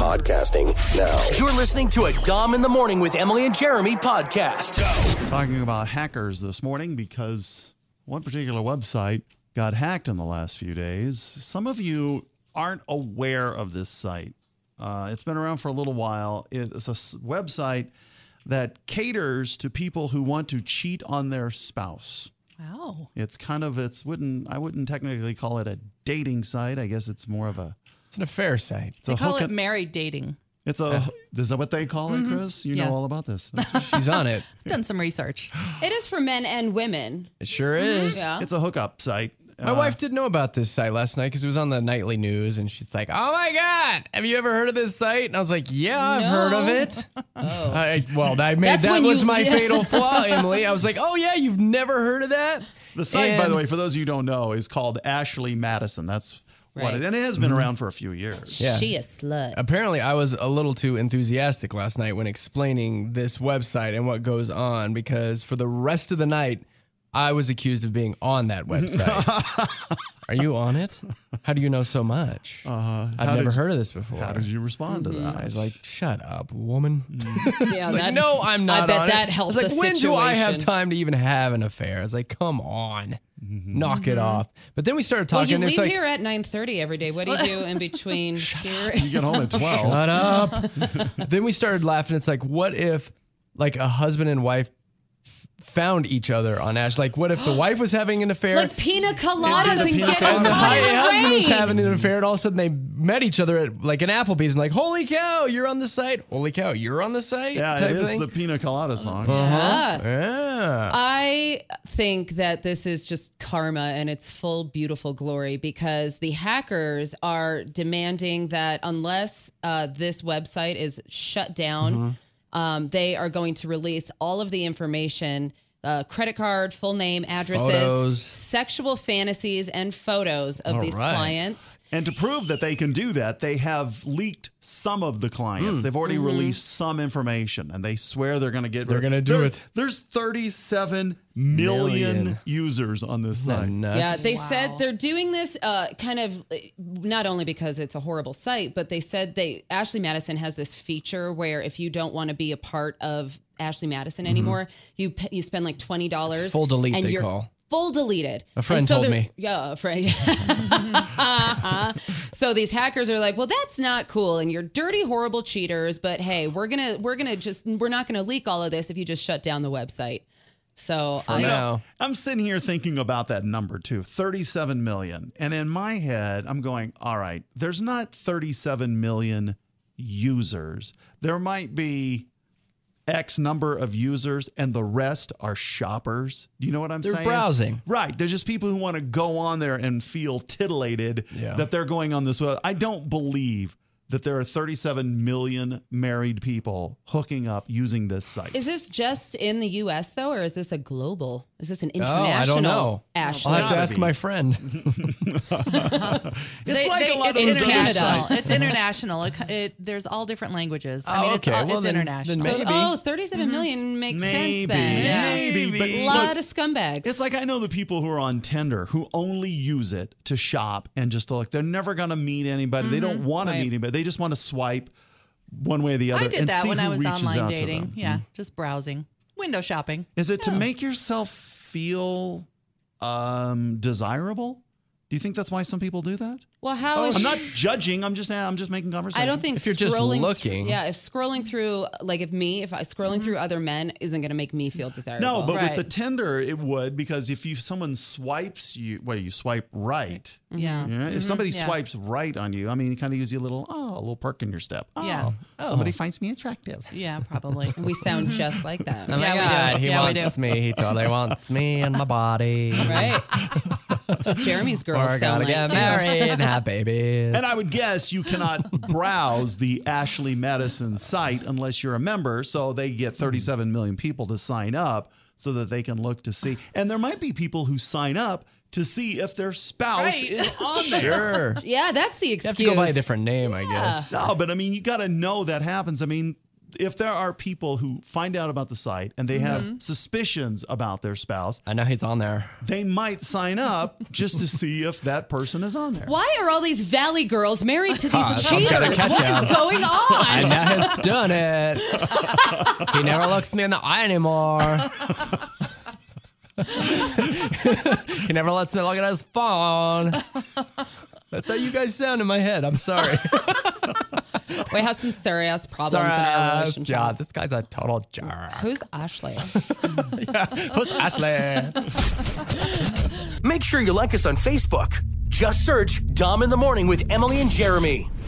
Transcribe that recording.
podcasting now. You're listening to a Dom in the Morning with Emily and Jeremy podcast. Talking about hackers this morning because one particular website got hacked in the last few days. Some of you aren't aware of this site. It's been around for a little while. It's a website that caters to people who want to cheat on their spouse. Wow. It's kind of, I wouldn't technically call it a dating site. I guess it's more of It's an affair site. They call it married dating. Is that what they call it, Chris? You know all about this. She's on it. I've done some research. It is for men and women. It sure is. Yeah. It's a hookup site. My wife didn't know about this site last night because it was on the nightly news, and she's like, "Oh my God, have you ever heard of this site?" And I was like, "Yeah, I've heard of it." That was my fatal flaw, Emily. I was like, "Oh yeah, you've never heard of that?" The site, by the way, for those of you who don't know, is called Ashley Madison. That's what it, and it has been around for a few years. Yeah. She a slut. Apparently, I was a little too enthusiastic last night when explaining this website and what goes on, because for the rest of the night, I was accused of being on that website. Are you on it? How do you know so much? I've never heard of this before. How did you respond to that? I was like, "Shut up, woman." Yeah, Like, no, I'm not. I bet on that it. helped I was like, the when do I have situation. time to even have an affair? I was like, come on, knock it off. But then we started Well, talking. you and leave it's like, here at 9:30 every day. What do you do in between here? You get home at 12. shut up. Then we started laughing. It's like, what if, like, a husband and wife found each other on Ash? Like, what if the wife was having an affair? Like pina coladas and pina getting coladas. And the caught in the husband was rain. having an affair, and all of a sudden they met each other at like an Applebee's, and like, holy cow, you're on the site. Holy cow, you're on the site. Yeah, type it is thing. the Pina Colada song. Yeah. Yeah. I think that this is just karma in its full beautiful glory, because the hackers are demanding that unless this website is shut down, they are going to release all of the information, credit card, full name, addresses, Photos. sexual fantasies, and photos of All these right. clients. And to prove that they can do that, they have leaked some of the clients. They've already released some information, and they swear they're going to get. They're gonna do it. There's 37 million users on this Isn't that site. nuts? Yeah, they said they're doing this kind of not only because it's a horrible site, but they said Ashley Madison has this feature where if you don't want to be a part of Ashley Madison anymore, you spend like $20. It's full delete, and they you're call. Full deleted. A friend And so told they're- me. Yeah, a friend. So these hackers are like, well, that's not cool, and you're dirty, horrible cheaters. But hey, we're not gonna leak all of this if you just shut down the website. So For now. I'm sitting here thinking about that number too, 37 million. And in my head, I'm going, all right, there's not 37 million users. There might be X number of users, and the rest are shoppers. Do you know what I'm saying? They're browsing. Right. There's just people who want to go on there and feel titillated that they're going on this. I don't believe that there are 37 million married people hooking up using this site. is this just in the U.S. though, or is this a global? Is this an Oh, international? I don't know. Ashley. I'll have to Gotta ask be. my friend. It's like a lot of it's those other international. sites. It's international. There's all different languages. I mean, okay. Well, it's then- international. then maybe. 37 million makes Maybe, sense then. maybe, but A lot look, of scumbags. it's like I know the people who are on Tinder who only use it to shop and just to look. They're never going to meet anybody. They don't want to Right. meet anybody. They just want to swipe one way or the other. I did and that see when who I was reaches online out to dating. them. Yeah, just browsing, window shopping. Is it to make yourself feel desirable? Do you think that's why some people do that? well, how is I'm not judging. I'm just making conversation. I don't think If you're just scrolling looking. if scrolling through, like if scrolling through other men isn't going to make me feel desirable. No, but with Right. the Tinder, it would, because if someone swipes you, you swipe right. Yeah. Yeah? If somebody Yeah. swipes right on you, I mean, it kind of gives you a little perk in your step. Oh, Yeah. somebody finds me attractive. Yeah, probably. we sound just like that, Oh my Yeah, we God, do. he Yeah, we wants me. He totally wants me in my body. right? That's what Jeremy's girls We're sound gonna like. get too. married and have babies. And I would guess you cannot browse the Ashley Madison site unless you're a member. So they get 37 million people to sign up so that they can look to see. And there might be people who sign up to see if their spouse Right. is on there. Sure. Yeah, that's the You excuse. have to go by a different name, I guess. No, but I mean, you got to know that happens. I mean, if there are people who find out about the site and they have suspicions about their spouse, I know he's on there. they might sign up just to see if that person is on there. Why are all these Valley girls married to these I'm cheaters? gonna catch What ya. is going on? I know he's done it. He never looks me in the eye anymore. He never lets me look at his phone. That's how you guys sound in my head. I'm sorry. We have some serious problems in our relationship. Yeah, this guy's a total jerk. Who's Ashley? Who's Ashley? Make sure you like us on Facebook. Just search Dom in the Morning with Emily and Jeremy.